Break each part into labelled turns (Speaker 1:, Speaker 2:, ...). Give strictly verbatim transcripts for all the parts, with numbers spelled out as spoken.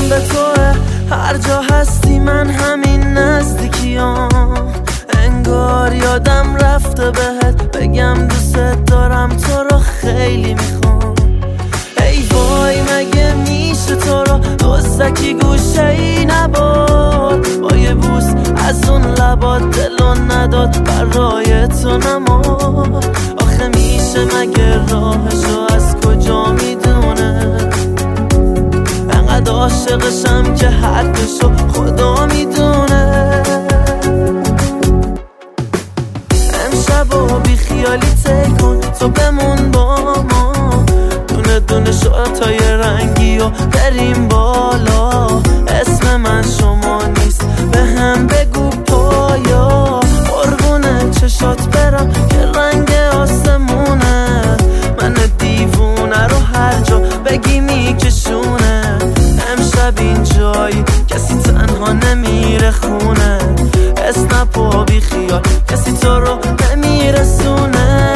Speaker 1: به توه، هر جا هستی من همین نزدیکیام. انگار یادم رفته بهت بگم دوست دارم، تو رو خیلی میخوام. ای وای مگه میشه تو رو دزدکی گوشه ای نباد، با یه بوس از اون لبات دلو نداد برای تو نماد. آخه میشه مگه راهشو از کجا میدونه، انقدر عاشقشم که حدشو خدا میدونه. امشب و بی خیالی تی کن، تو بمون با ما، دونه دونه شورتای رنگی و بریم بالا. اسم من شما نیست به هم بگو پایا، قربونه چشات برم که رنگ آسمونه. من دیوونه رو هر جا بگی میکشونه. امشب این جایی کسی تنها نمیره خونه، اسنپ و بی خیال کسی تو رو نمیرسونه.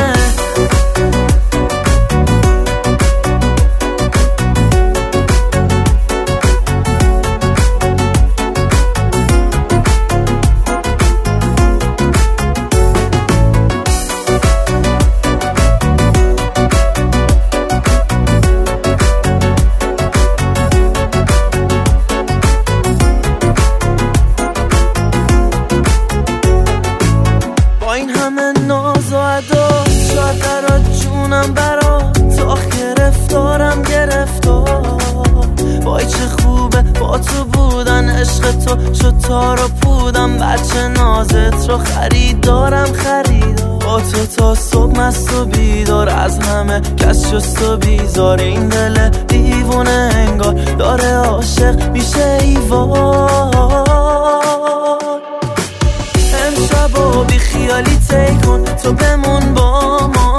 Speaker 1: این همه ناز و ادا شاید برات جونم برات تا گرفتارم گرفتار. وای چه خوبه با تو بودن، عشق تو شد تار و پودم. بچه نازت رو خریدارم خریدار، با تو تا صبح مست و بیدار. از همه کس شست و بیزار، این دل دیوونه انگار داره عاشق میشه ایوار. امشب و بی خیالی تی کن، تو بمون با ما،